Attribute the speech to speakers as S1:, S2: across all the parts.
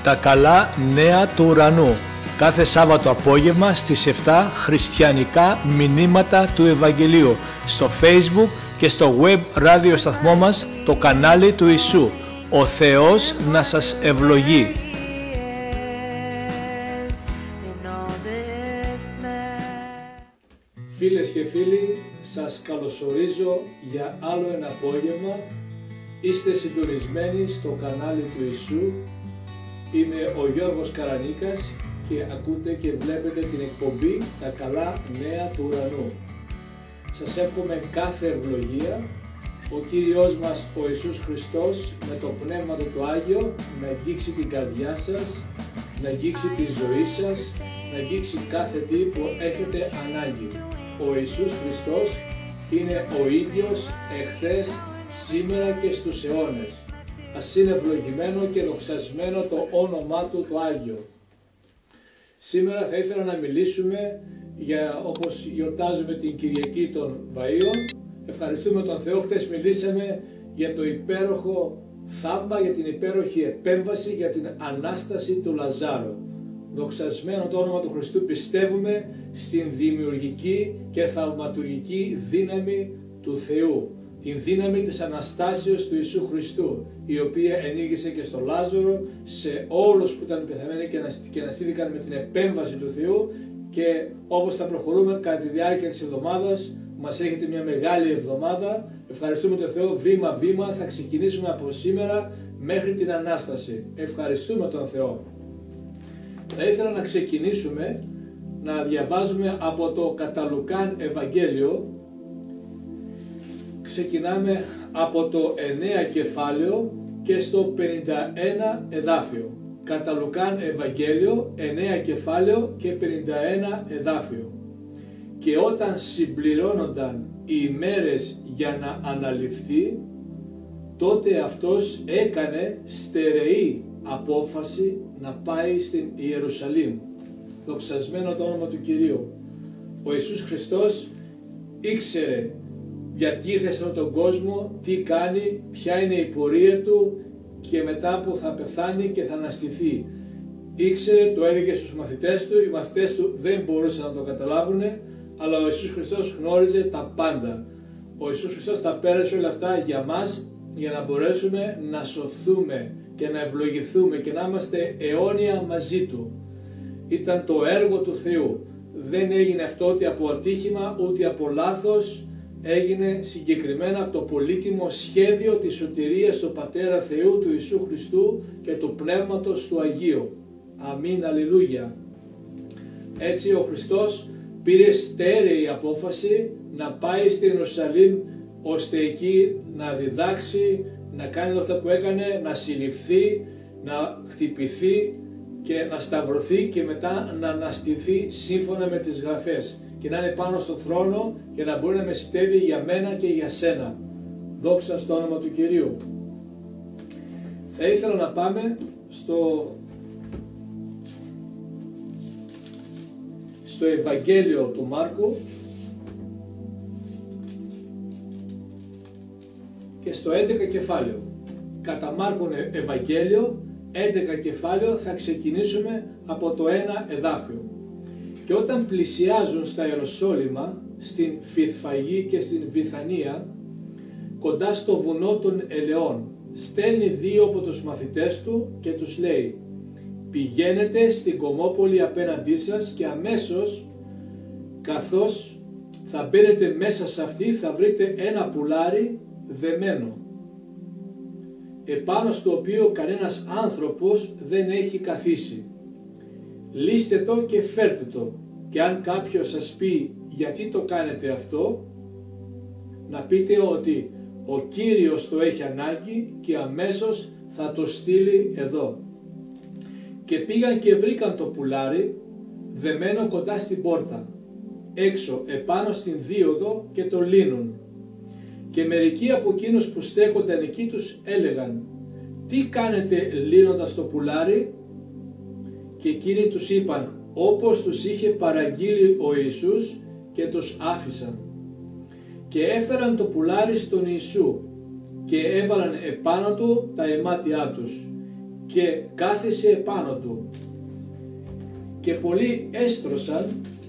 S1: Τα καλά νέα του ουρανού. Κάθε Σάββατο απόγευμα στις 7 χριστιανικά μηνύματα του Ευαγγελίου στο Facebook και στο web ράδιο σταθμό μας, το κανάλι του Ιησού. Ο Θεός να σας ευλογεί. Φίλες και φίλοι, σας καλωσορίζω για άλλο ένα απόγευμα. Είστε συντονισμένοι στο κανάλι του Ιησού. Είμαι ο Γιώργος Καρανίκας και ακούτε και βλέπετε την εκπομπή «Τα καλά νέα του ουρανού». Σας εύχομαι κάθε ευλογία. Ο Κύριος μας, ο Ιησούς Χριστός, με το Πνεύμα του το Άγιο, να αγγίξει την καρδιά σας, να αγγίξει τη ζωή σας, να αγγίξει κάθε τι που έχετε ανάγκη. Ο Ιησούς Χριστός είναι ο ίδιος εχθές, σήμερα και στους αιώνες. Ας είναι ευλογημένο και δοξασμένο το όνομά Του το Άγιο. Σήμερα θα ήθελα να μιλήσουμε για, όπως γιορτάζουμε την Κυριακή των Βαΐων, ευχαριστούμε τον Θεό. Χτες μιλήσαμε για το υπέροχο θαύμα, για την υπέροχη επέμβαση, για την Ανάσταση του Λαζάρου. Δοξασμένο το όνομα του Χριστού, πιστεύουμε στην δημιουργική και θαυματουργική δύναμη του Θεού. Την δύναμη της Αναστάσεως του Ιησού Χριστού, η οποία ενήργησε και στο Λάζαρο, σε όλους που ήταν πεθαμένοι και αναστήθηκαν με την επέμβαση του Θεού. Και όπως θα προχωρούμε κατά τη διάρκεια της εβδομάδας, μας έρχεται μια μεγάλη εβδομάδα. Ευχαριστούμε τον Θεό, βήμα-βήμα θα ξεκινήσουμε από σήμερα μέχρι την Ανάσταση. Ευχαριστούμε τον Θεό. Θα ήθελα να ξεκινήσουμε να διαβάζουμε από το κατά Λουκάν Ευαγγέλιο. Ξεκινάμε από το 9 κεφάλαιο και στο 51 εδάφιο. Κατά Λουκάν Ευαγγέλιο, 9 κεφάλαιο και 51 εδάφιο. Και όταν συμπληρώνονταν οι ημέρες για να αναληφθεί, τότε αυτός έκανε στερεή απόφαση να πάει στην Ιερουσαλήμ. Δοξασμένο το όνομα του Κυρίου. Ο Ιησούς Χριστός ήξερε γιατί ήρθε σε αυτόν τον κόσμο, τι κάνει, ποια είναι η πορεία Του και μετά που θα πεθάνει και θα αναστηθεί. Ήξερε, το έλεγε στους μαθητές Του, οι μαθητές Του δεν μπορούσαν να το καταλάβουν, αλλά ο Ιησούς Χριστός γνώριζε τα πάντα. Ο Ιησούς Χριστός τα πέρασε όλα αυτά για μας, για να μπορέσουμε να σωθούμε και να ευλογηθούμε και να είμαστε αιώνια μαζί Του. Ήταν το έργο του Θεού. Δεν έγινε αυτό ούτε από ατύχημα ούτε από λάθος. Έγινε συγκεκριμένα από το πολύτιμο σχέδιο της σωτηρίας του Πατέρα Θεού, του Ιησού Χριστού και του Πνεύματος του Αγίου. Αμήν, αλληλούια. Έτσι ο Χριστός πήρε στέρεη απόφαση να πάει στην Ιερουσαλήμ, ώστε εκεί να διδάξει, να κάνει όλα αυτά που έκανε, να συλληφθεί, να χτυπηθεί και να σταυρωθεί και μετά να αναστηθεί σύμφωνα με τις Γραφές και να είναι πάνω στο θρόνο και να μπορεί να μεσητεύει για μένα και για σένα. Δόξα στο όνομα του Κυρίου. Θα ήθελα να πάμε στο Ευαγγέλιο του Μάρκου και στο 11 κεφάλαιο. Κατά Μάρκον Ευαγγέλιο, 11 κεφάλαιο, θα ξεκινήσουμε από το 1 εδάφιο. Και όταν πλησιάζουν στα Ιεροσόλυμα, στην Φηθφαγή και στην Βηθανία, κοντά στο βουνό των Ελαιών, στέλνει 2 από τους μαθητές Του και τους λέει: «Πηγαίνετε στην κομμόπολη απέναντί σας και αμέσως, καθώς θα μπαίνετε μέσα σε αυτή, θα βρείτε ένα πουλάρι δεμένο, επάνω στο οποίο κανένας άνθρωπος δεν έχει καθίσει. Λύστε το και φέρτε το, και αν κάποιος σας πει γιατί το κάνετε αυτό, να πείτε ότι ο Κύριος το έχει ανάγκη και αμέσως θα το στείλει εδώ». Και πήγαν και βρήκαν το πουλάρι δεμένο κοντά στην πόρτα, έξω επάνω στην δίωδο, και το λύνουν. Και μερικοί από εκείνους που στέκονταν εκεί τους έλεγαν: «Τι κάνετε λύνοντας το πουλάρι?» Και εκείνοι τους είπαν όπως τους είχε παραγγείλει ο Ιησούς και τους άφησαν. Και έφεραν το πουλάρι στον Ιησού και έβαλαν επάνω του τα αιμάτια τους και κάθισε επάνω του. Και πολλοί έστρωσαν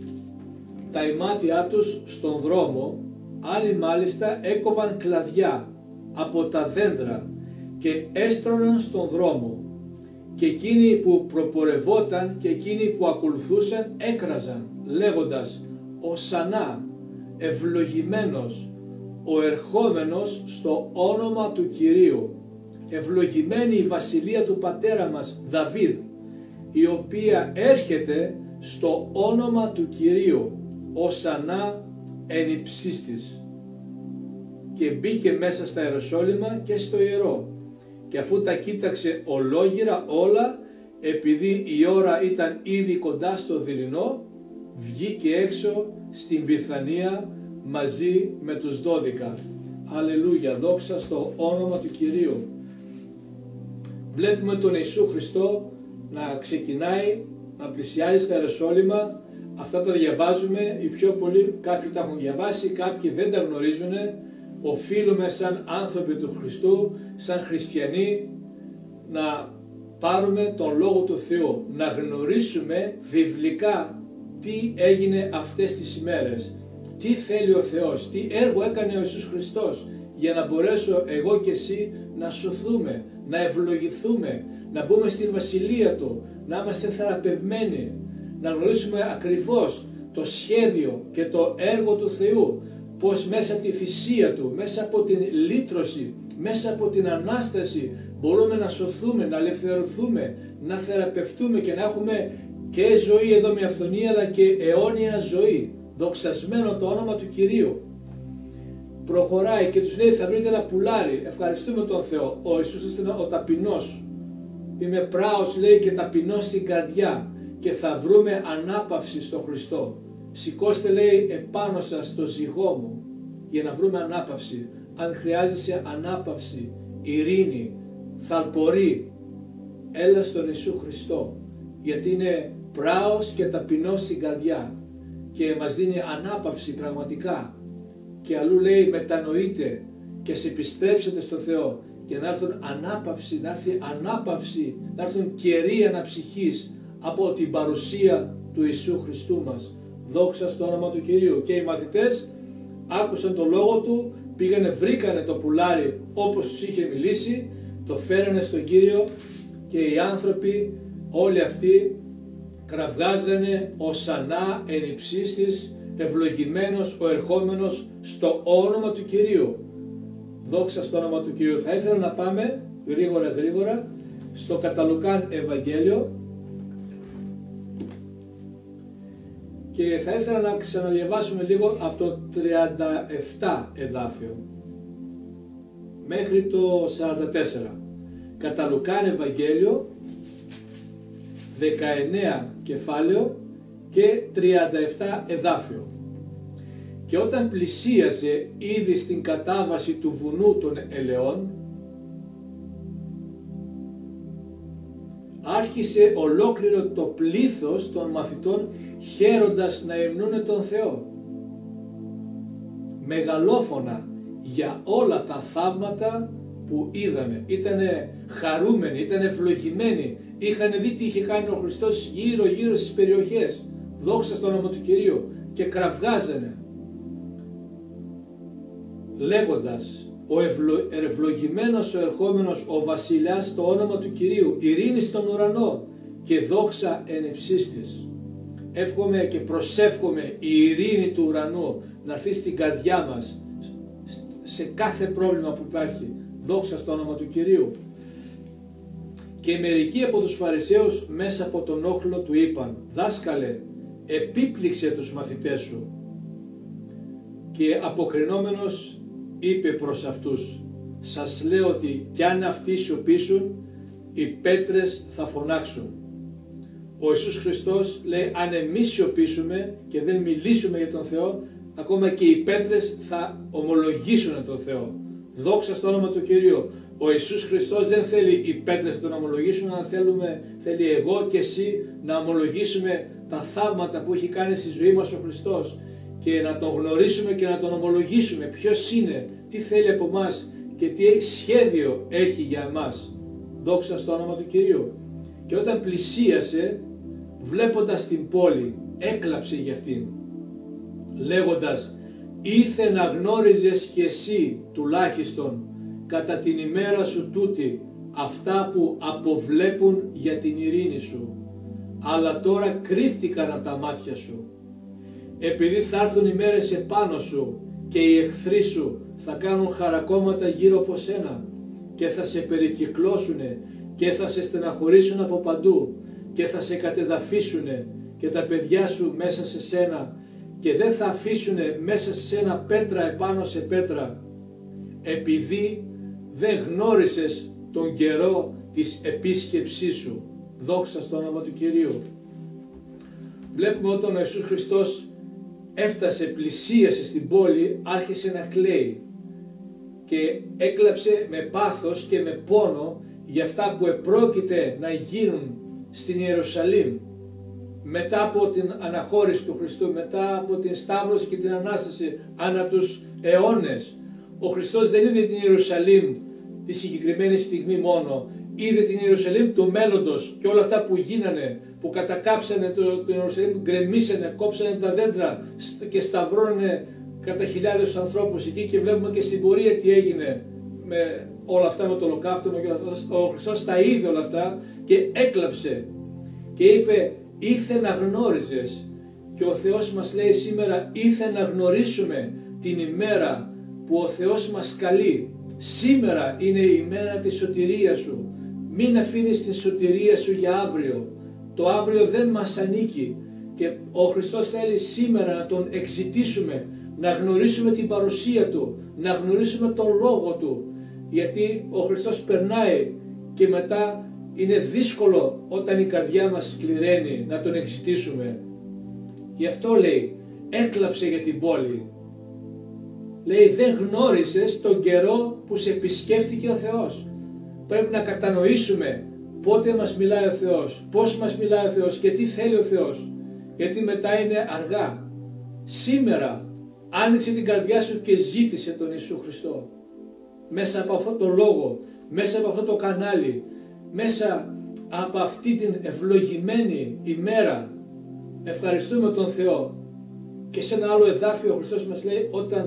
S1: τα ημάτια τους στον δρόμο, άλλοι μάλιστα έκοβαν κλαδιά από τα δέντρα και έστρωναν στον δρόμο, και εκείνοι που προπορευόταν και εκείνοι που ακολουθούσαν έκραζαν λέγοντας «Οσανά, ευλογημένος ο ερχόμενος στο όνομα του Κυρίου, ευλογημένη η βασιλεία του πατέρα μας Δαβίδ, η οποία έρχεται στο όνομα του Κυρίου, Οσανά εν υψίστης». Και μπήκε μέσα στα Ιεροσόλυμα και στο ιερό, και αφού τα κοίταξε ολόγυρα όλα, επειδή η ώρα ήταν ήδη κοντά στο δειλινό, βγήκε έξω στην Βιθανία μαζί με τους 12. Αλληλούια, δόξα στο όνομα του Κυρίου. Βλέπουμε τον Ιησού Χριστό να ξεκινάει, να πλησιάζει στα Ιεροσόλυμα. Αυτά τα διαβάζουμε, οι πιο πολλοί, κάποιοι τα έχουν διαβάσει, κάποιοι δεν τα γνωρίζουν. Οφείλουμε σαν άνθρωποι του Χριστού, σαν χριστιανοί, να πάρουμε τον Λόγο του Θεού, να γνωρίσουμε βιβλικά τι έγινε αυτές τις ημέρες, τι θέλει ο Θεός, τι έργο έκανε ο Ιησούς Χριστός, για να μπορέσω εγώ και εσύ να σωθούμε, να ευλογηθούμε, να μπούμε στη βασιλεία Του, να είμαστε θεραπευμένοι, να γνωρίσουμε ακριβώς το σχέδιο και το έργο του Θεού, πως μέσα από τη θυσία Του, μέσα από την λύτρωση, μέσα από την Ανάσταση μπορούμε να σωθούμε, να ελευθερωθούμε, να θεραπευτούμε και να έχουμε και ζωή εδώ με αυθονία, αλλά και αιώνια ζωή. Δοξασμένο το όνομα του Κυρίου. Προχωράει και τους λέει θα βρείτε ένα πουλάρι, ευχαριστούμε τον Θεό. Ο Ιησούς είναι ο ταπεινός. Είμαι πράος, λέει, και ταπεινός στην καρδιά, και θα βρούμε ανάπαυση στο Χριστό. Σηκώστε, λέει, επάνω σας το ζυγό μου για να βρούμε ανάπαυση. Αν χρειάζεσαι ανάπαυση, ειρήνη, θαλπορή, έλα στον Ιησού Χριστό, γιατί είναι πράος και ταπεινός στην καρδιά και μας δίνει ανάπαυση πραγματικά. Και αλλού λέει μετανοείτε και σε επιστρέψετε στο Θεό και να έρθουν ανάπαυση, να έρθει ανάπαυση, να έρθουν καιροί αναψυχής από την παρουσία του Ιησού Χριστού μας. Δόξα στο όνομα του Κυρίου. Και οι μαθητές άκουσαν το λόγο Του, πήγανε, βρήκανε το πουλάρι όπως τους είχε μιλήσει, το φέρανε στον Κύριο, και οι άνθρωποι όλοι αυτοί κραυγάζανε «Οσανά εν υψίστης, ευλογημένος ο ερχόμενος στο όνομα του Κυρίου». Δόξα στο όνομα του Κυρίου. Θα ήθελα να πάμε γρήγορα στο κατά Λουκάν Ευαγγέλιο, και θα ήθελα να ξαναδιαβάσουμε λίγο από το 37 εδάφιο μέχρι το 44. Κατά Λουκάν Ευαγγέλιο 19 κεφάλαιο και 37 εδάφιο. Και όταν πλησίαζε ήδη στην κατάβαση του βουνού των Ελαιών, άρχισε ολόκληρο το πλήθος των μαθητών χαίροντας να υμνούνε τον Θεό, μεγαλόφωνα για όλα τα θαύματα που είδανε. Ήτανε χαρούμενοι, ήτανε ευλογημένοι, είχαν δει τι είχε κάνει ο Χριστός γύρω στις περιοχές. Δόξα στο όνομα του Κυρίου. Και κραυγάζανε λέγοντας «Ο ευλογημένος ο ερχόμενος, ο βασιλιάς στο όνομα του Κυρίου, ειρήνη στον ουρανό και δόξα εν υψίστης». Εύχομαι και προσεύχομαι η ειρήνη του ουρανού να έρθει στην καρδιά μας, σε κάθε πρόβλημα που υπάρχει. Δόξα στο όνομα του Κυρίου. Και μερικοί από τους Φαρισαίους μέσα από τον όχλο του είπαν «Δάσκαλε, επίπληξε τους μαθητές σου». Και αποκρινόμενος είπε προς αυτούς «Σας λέω ότι κι αν αυτοί σιωπήσουν, οι πέτρες θα φωνάξουν». Ο Ιησούς Χριστός λέει αν εμείς σιωπήσουμε και δεν μιλήσουμε για τον Θεό, ακόμα και οι πέτρες θα ομολογήσουν τον Θεό. Δόξα στο όνομα του Κυρίου. Ο Ιησούς Χριστός δεν θέλει οι πέτρες να τον ομολογήσουν, αν θέλει εγώ και εσύ να ομολογήσουμε τα θαύματα που έχει κάνει στη ζωή μας ο Χριστός και να τον γνωρίσουμε και να τον ομολογήσουμε ποιος είναι, τι θέλει από μας και τι σχέδιο έχει για εμάς. Δόξα στο όνομα του Κυρίου. Και όταν πλησίασε, βλέποντας την πόλη, έκλαψε για αυτήν, λέγοντας, ήθε να γνώριζες κι εσύ τουλάχιστον κατά την ημέρα σου τούτη αυτά που αποβλέπουν για την ειρήνη σου, αλλά τώρα κρύφτηκαν από τα μάτια σου. Επειδή θα έρθουν οι μέρες επάνω σου και οι εχθροί σου θα κάνουν χαρακόμματα γύρω από σένα και θα σε περικυκλώσουνε και θα σε στεναχωρήσουν από παντού και θα σε κατεδαφίσουνε και τα παιδιά σου μέσα σε σένα και δεν θα αφήσουνε μέσα σε σένα πέτρα επάνω σε πέτρα, επειδή δεν γνώρισες τον καιρό της επίσκεψής σου. Δόξα στο όνομα του Κυρίου. Βλέπουμε όταν ο Ιησούς Χριστός έφτασε, πλησίασε στην πόλη, άρχισε να κλαίει και έκλαψε με πάθος και με πόνο για αυτά που επρόκειται να γίνουν στην Ιερουσαλήμ μετά από την αναχώρηση του Χριστού, μετά από την Σταύρωση και την Ανάσταση ανά τους αιώνες. Ο Χριστός δεν είδε την Ιερουσαλήμ τη συγκεκριμένη στιγμή μόνο, είδε την Ιερουσαλήμ του μέλλοντος και όλα αυτά που γίνανε, που κατακάψανε την Ιερουσαλήμ, γκρεμίσανε, κόψανε τα δέντρα και σταυρώνανε κατά χιλιάδες ανθρώπους εκεί, και βλέπουμε και στην πορεία τι έγινε με όλα αυτά, με το ολοκαύτωμα και όλα αυτά. Ο Χριστός τα είδε όλα αυτά και έκλαψε και είπε, ήθε να γνώριζες. Και ο Θεός μας λέει σήμερα, ήθε να γνωρίσουμε την ημέρα που ο Θεός μας καλεί. Σήμερα είναι η ημέρα της σωτηρίας σου. Μην αφήνεις την σωτηρία σου για αύριο. Το αύριο δεν μας ανήκει και ο Χριστός θέλει σήμερα να Τον εξητήσουμε, να γνωρίσουμε την παρουσία Του, να γνωρίσουμε τον Λόγο Του, γιατί ο Χριστός περνάει και μετά είναι δύσκολο όταν η καρδιά μας σκληραίνει να Τον εξητήσουμε. Γι' αυτό λέει, έκλαψε για την πόλη. Λέει, δεν γνώρισες τον καιρό που σε επισκέφθηκε ο Θεός. Πρέπει να κατανοήσουμε πότε μας μιλάει ο Θεός, πώς μας μιλάει ο Θεός και τι θέλει ο Θεός, γιατί μετά είναι αργά. Σήμερα άνοιξε την καρδιά σου και ζήτησε τον Ιησού Χριστό. Μέσα από αυτό το λόγο, μέσα από αυτό το κανάλι, μέσα από αυτή την ευλογημένη ημέρα, ευχαριστούμε τον Θεό. Και σε ένα άλλο εδάφιο ο Χριστός μας λέει,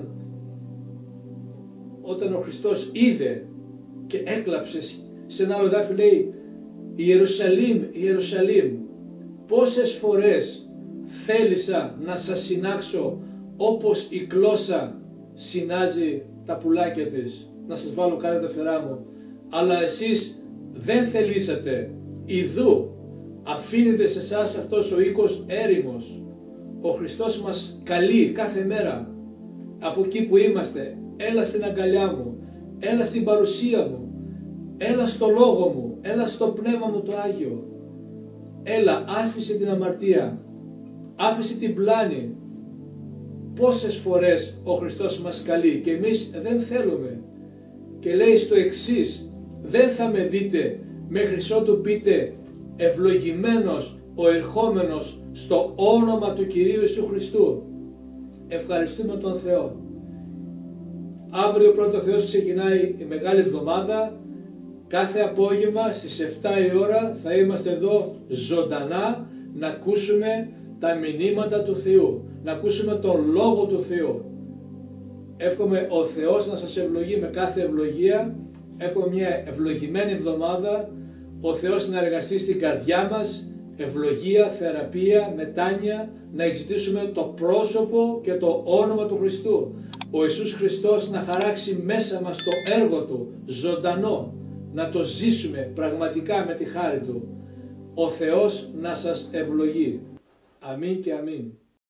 S1: όταν ο Χριστός είδε και έκλαψε, σε ένα άλλο εδάφιο λέει, Ιερουσαλήμ, Ιερουσαλήμ, πόσες φορές θέλησα να σας συνάξω όπως η κλώσσα συνάζει τα πουλάκια της, να σας βάλω κάτω τα φτερά μου, αλλά εσείς δεν θελήσατε. Ιδού αφήνεται σε εσάς αυτός ο οίκος έρημος. Ο Χριστός μας καλεί κάθε μέρα από εκεί που είμαστε, έλα στην αγκαλιά μου, έλα στην παρουσία μου, έλα στο λόγο μου, έλα στο πνεύμα μου το Άγιο. Έλα, άφησε την αμαρτία, άφησε την πλάνη. Πόσες φορές ο Χριστός μας καλεί και εμείς δεν θέλουμε. Και λέει στο εξής, δεν θα με δείτε μέχρι ότου πείτε ευλογημένος ο ερχόμενος στο όνομα του Κυρίου Ιησού Χριστού. Ευχαριστούμε τον Θεό. Αύριο πρώτο Θεός ξεκινάει η Μεγάλη Εβδομάδα. Κάθε απόγευμα στις 7 η ώρα θα είμαστε εδώ ζωντανά να ακούσουμε τα μηνύματα του Θεού, να ακούσουμε τον Λόγο του Θεού. Εύχομαι ο Θεός να σας ευλογεί με κάθε ευλογία. Εύχομαι μια ευλογημένη εβδομάδα. Ο Θεός να εργαστεί στην καρδιά μας, ευλογία, θεραπεία, μετάνοια, να εξητήσουμε το πρόσωπο και το όνομα του Χριστού. Ο Ιησούς Χριστός να χαράξει μέσα μας το έργο Του, ζωντανό, να το ζήσουμε πραγματικά με τη χάρη Του. Ο Θεός να σας ευλογεί. Αμήν και αμήν.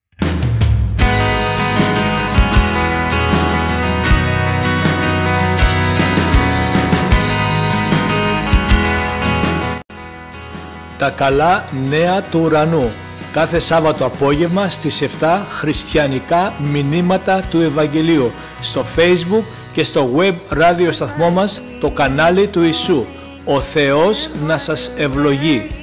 S2: Τα καλά νέα του ουρανού. Κάθε Σάββατο απόγευμα στις 7 χριστιανικά μηνύματα του Ευαγγελίου στο Facebook και στο web ραδιοσταθμό μας, το κανάλι του Ιησού. Ο Θεός να σας ευλογεί.